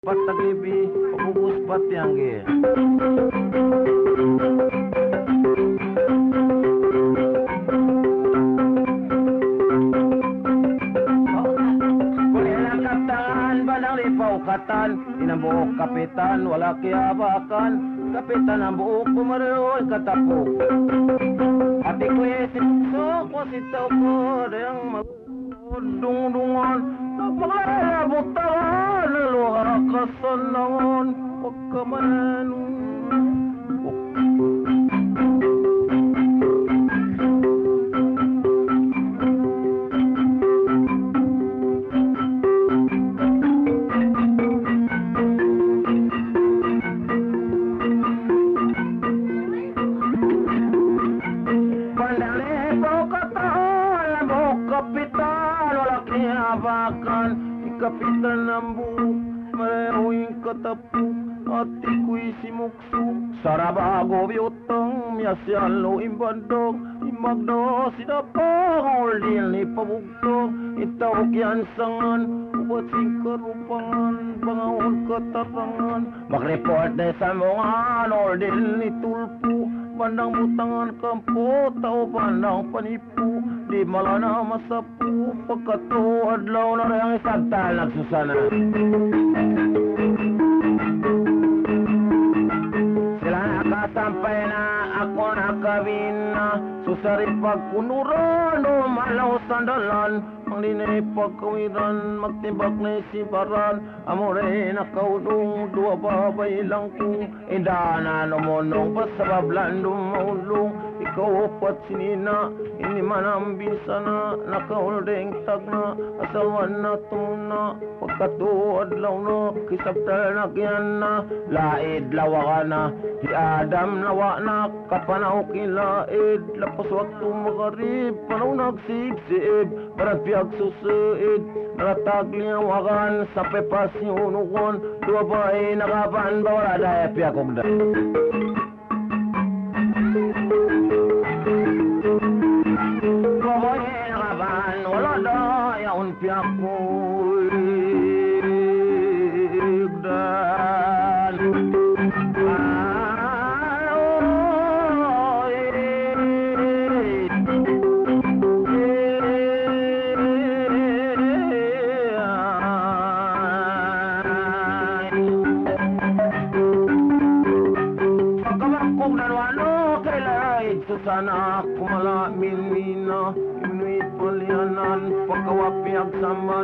Pataglibi, pabubus patiangge. Kulilang kataan, balang lipaw katan, inambuok kapitan, wala kiyabakan, kapitan ang buok pumaroy katapok. Ati ko yesimukso, ko si Taupo, dayang magdungdungan, nagpakalabot tawa, naluha kasanangon, pagkamanan. Kapitan ng buhok, marehong katapuk, ati ko'y simuksuk. Sarabago biyotang, miyasyalo imbandog, imagdo sidapang, uldil ni pabugtog, itawag yan sangan, ubat singkarupangan, pangawag katarangan. Mag-report na sa mga uldil ni tulpo, bandang butangan kampo, tao bandang panipu, di malana masapu, pagkato adlaw na rin isagtal nagsusana. Sila nakasampay na, ako nakawin na, susari pagkunuran, umalaw sandalan, manglinay pagkawiran, magtibak na isibaran, amore nakaudong, dua babay lang kung, indana lumunong, pasabablan lumaulong, ikaw upat sinina, hindi man ang bisa na, nakauldeng tag na, asawan na tuna, pagkatuad law na, kisabtal na kyan na, laid lawa ka na, di Adam lawa na, kapanaw kilaid, lapas waktu makarib, panaw nagsibsib, barat piyag susuid, naratag liyawakan, sa pepas yunukan, dua bay nakapan, bawala daya piyag kogda. Wala daya un pihak dan pagkabakog dan walo kailait susana kumala minmina inuit palianan pagkawapiag saman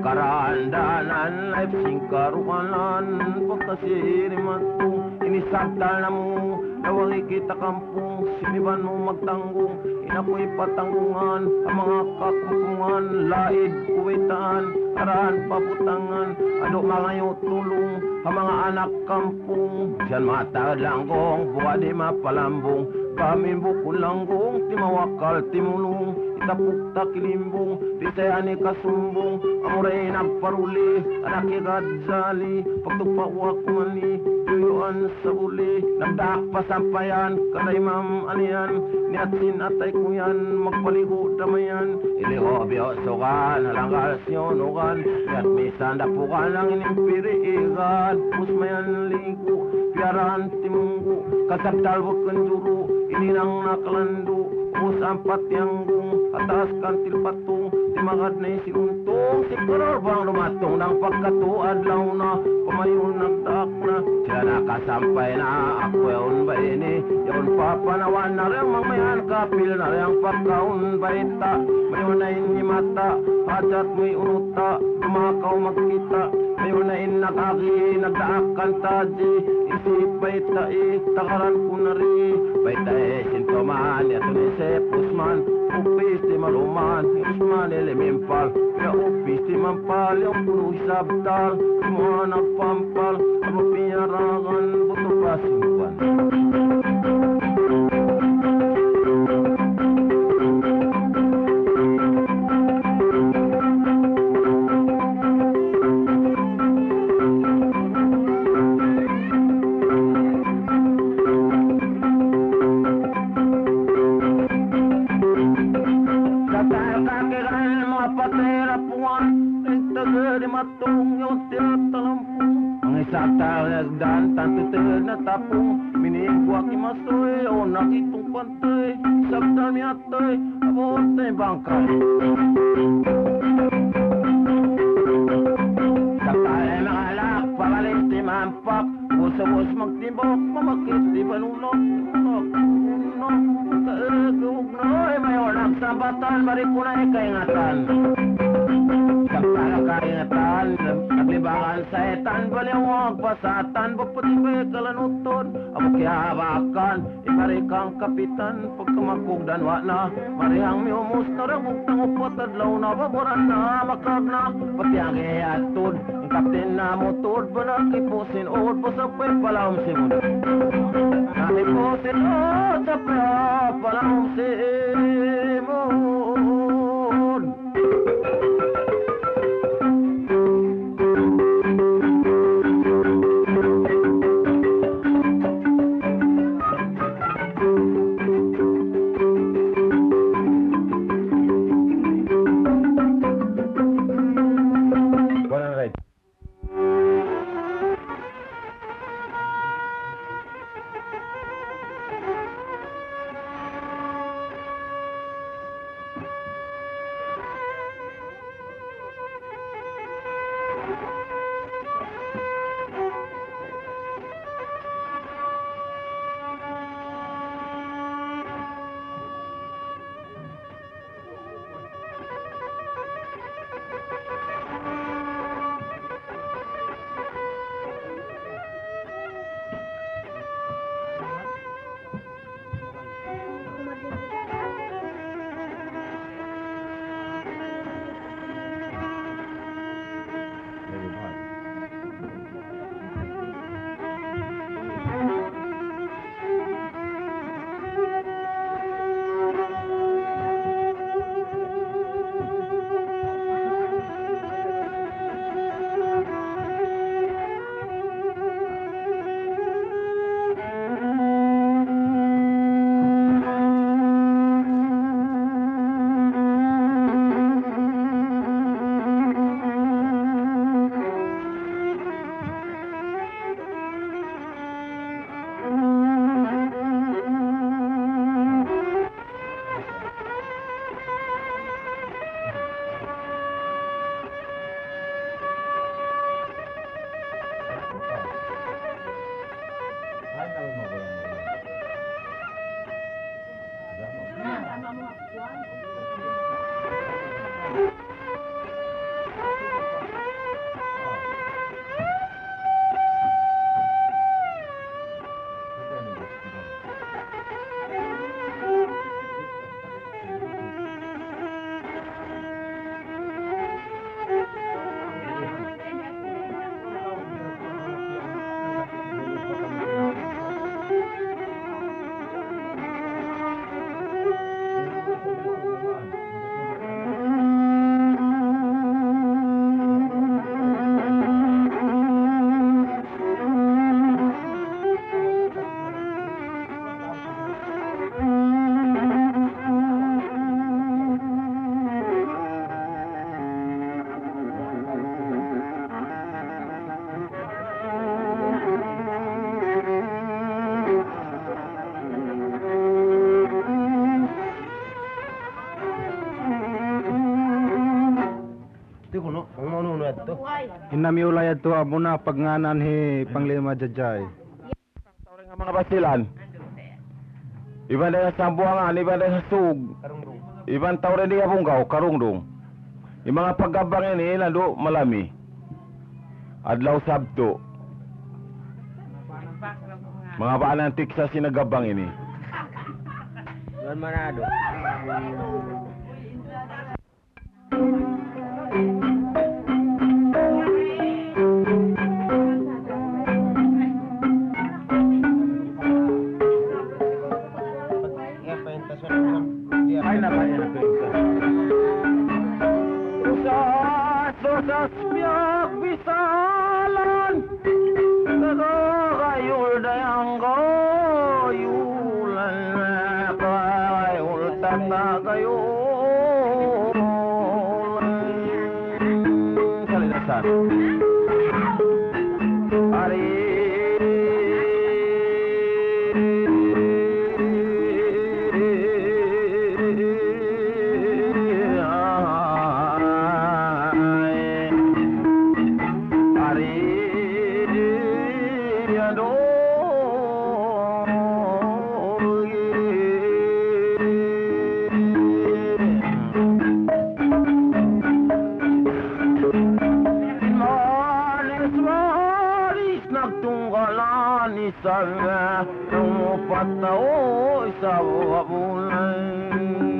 akarandanan life singkarukanan pagkasirimatong inisagtal na mo nawagi kita kampung siniban mo magtanggong inapoy patanggungan ang mga kakumpungan laid kuwitaan arahan pabutangan ano mga tulong ang mga anak kampung diyan matagad langgong buwa di mapalambong pamimbukon langgong timawakal timulong itapukta kilimbong disayani kasumbong amuray nagparuli anaki gadzali pagtupawak kumani tuyuan sa uli nagdaak pasampayan kanay mam anian niatsin atay kuyan magpaligo damayan iliho biyosokan halanggal siyonukan niat misan dapukan ang inimpiriigan pusmayan ligo piaraan timunggu kasabtal bukan juru ini nang nakalandu us ampat yang gung atas kantil patung timagad na si untung si korobang lumatong ng pagkatuad law na pumayun nagdaak na siya nakasampay na ako yaon ba ini yaon papanawan na rin mangmayan kapil na rin pagkaon baita mayon na ini mata hajat mo'y unuta dumakaw magkita mayon na in nakaki nagdaak kantaji isipay tai takaran ko na rin baita sintoman yato ni Pusman, upis di maluman, Usman elemental, ya upis di mampal, yang puluh sabtal, semua nagpampal, apa piyarangan, butuh pasimpan. Patera puan, enta gede matung, yung tiyata lampung, Ang isang talagdan, tantutulad na tapong minigwa kimasoy, o nakitong pantay, sabdal miyatoy, abot na bangkay. Sakay mga alak, pakalit di mampak, bus-bus magtibok, mamakit di panulok, unok, kaagug noy, may onak sambatan, maripunay kaingatan. Sakala kaingatan, naglibangan sa etan, baliwag pasatan, bapatibay kalanuton, abok yabakan, imarikang kapitan, pagkamakog danwa na, marihang miumus na ragog tangupot, adlaw na, baboran na, makag na, pati ang iatod, ang kapten na motod, banakipusin, od, pasapay palawam si mo. Nakipusin, od, sapay palawam si mo. Inamiulay ato amo na pagnganan he panglima jajay. Tawag nga mga basilan. Iban na sa buangan, iban na sa sug. Iban tawag rin abunggaw, karungdong. Yung mga paggabang ini, lalo malami. Adlaw sabto. Mga baan ng tiksa sinagabang ini. Juan Manado. Ay na ba yan? Usas biyak bisalan kagayul dayang gayulan kagayul tatagayul kalilasan Manis nagtunggalan isang tumupat na o sa wabulay.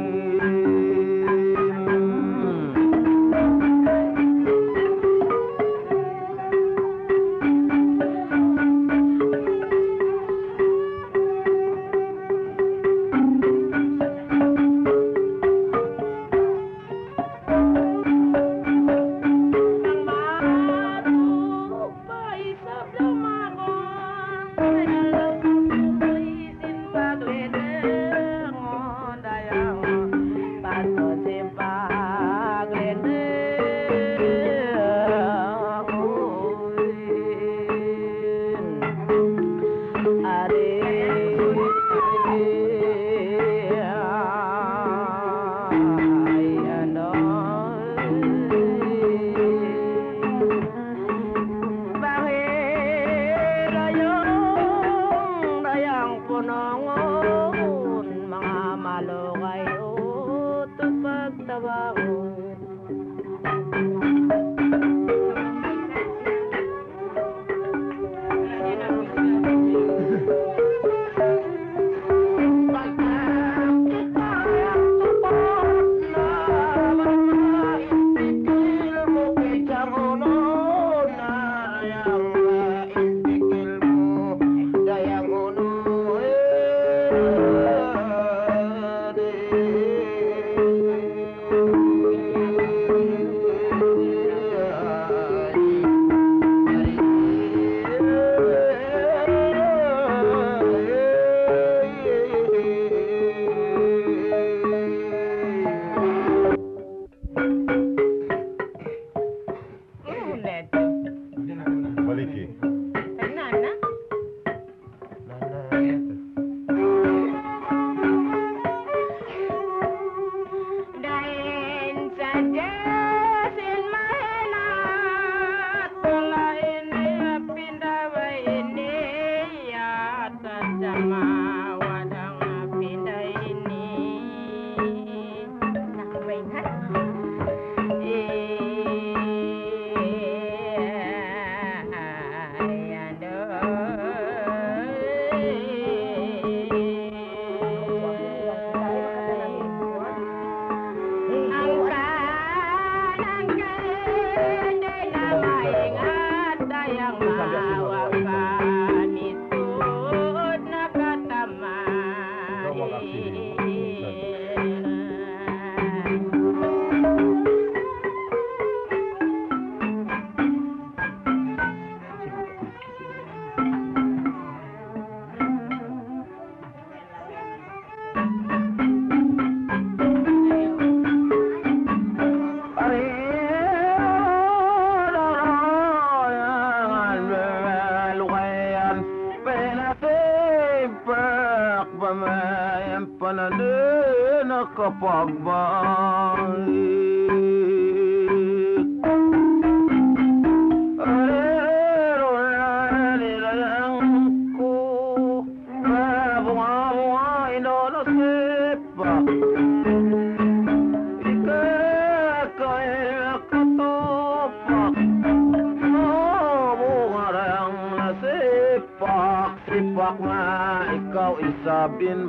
Sipak na ikaw isabin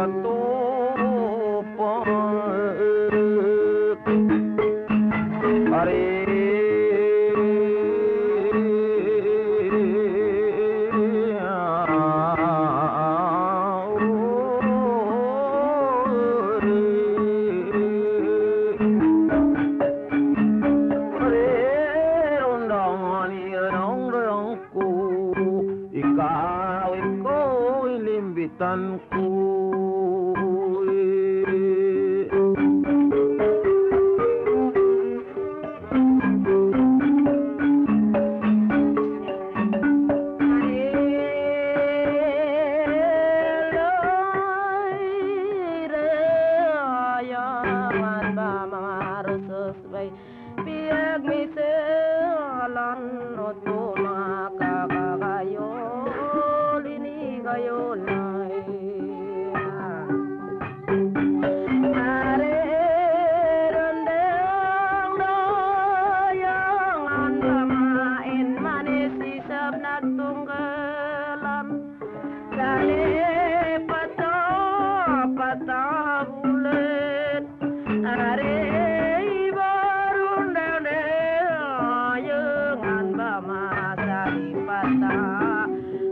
makatupak. Ari tanku biag mi se alan no to makakayo nagtunggalan Dali patah bulet Are barundane ayeungan bamasa di patah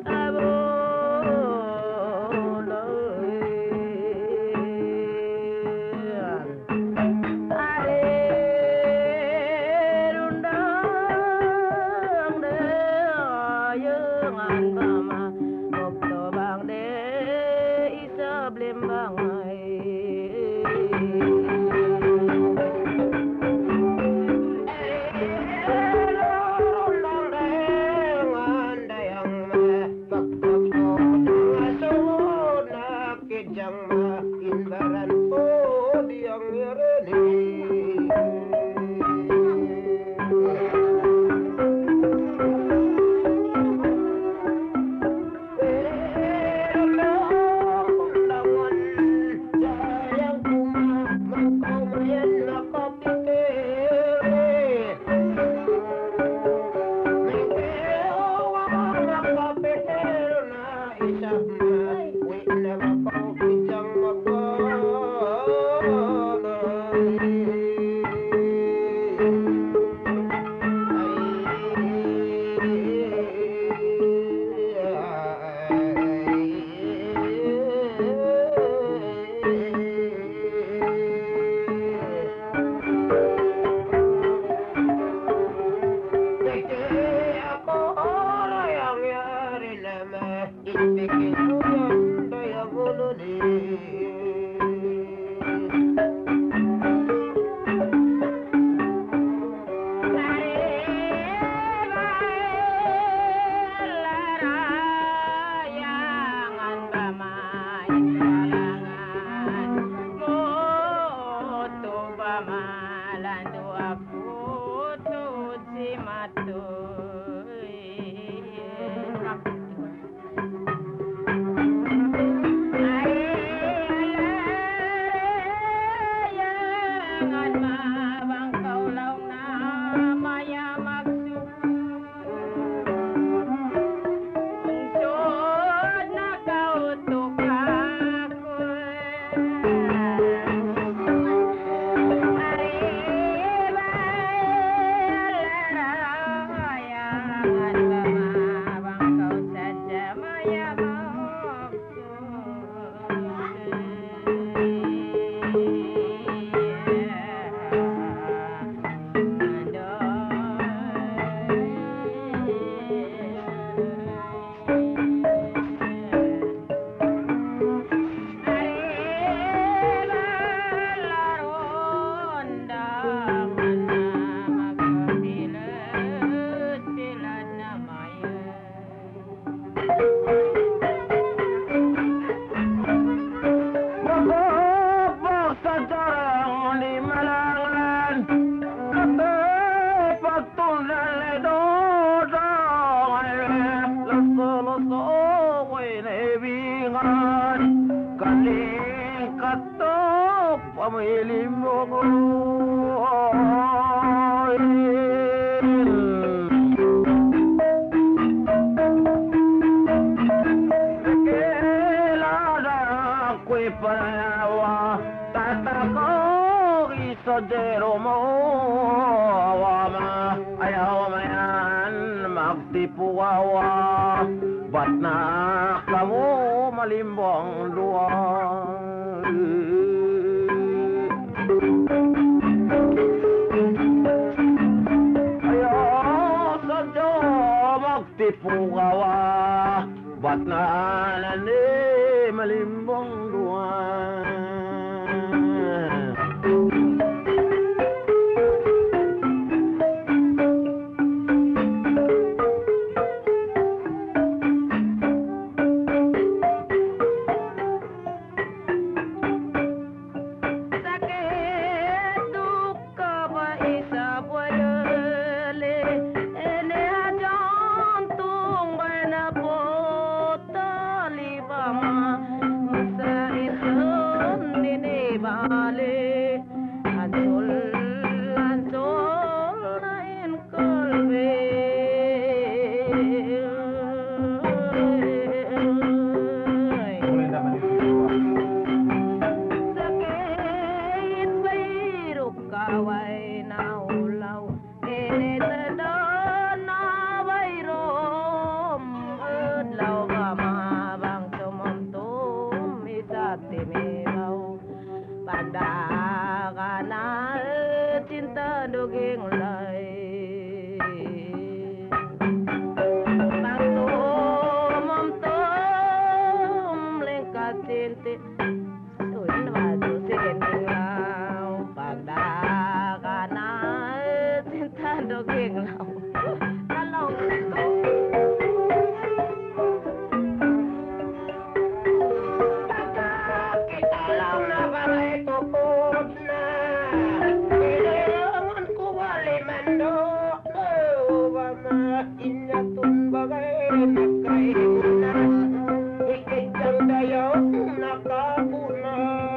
Magtipu wawa, ba't na kamu malimbang dua? Ayo saja magtipu wawa, ba't na nani malimbang dua? Sa isang nagkaimunan, ikitang dayaw nakapuna.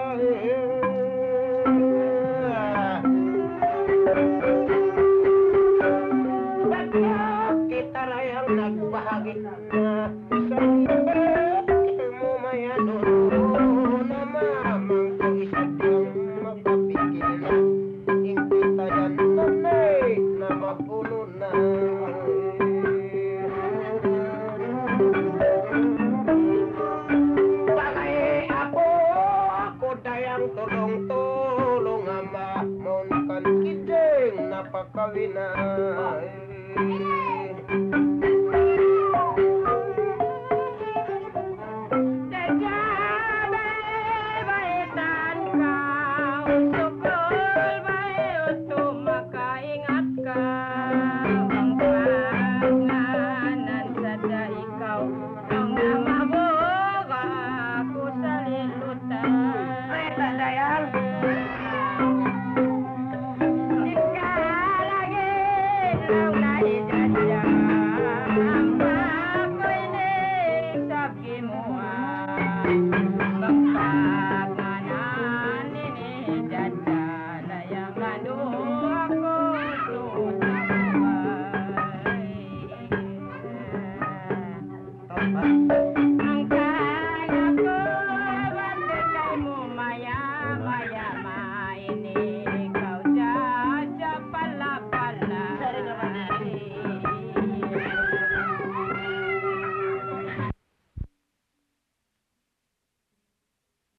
Bagyak kita rayang nagbahagi na isang libret mo mayano na mamang ko isadyang mapapigil na ingkita yan nanay na mapuno na. Bagay ako dayang tulong-tulong ama mon kan kideng napakawina.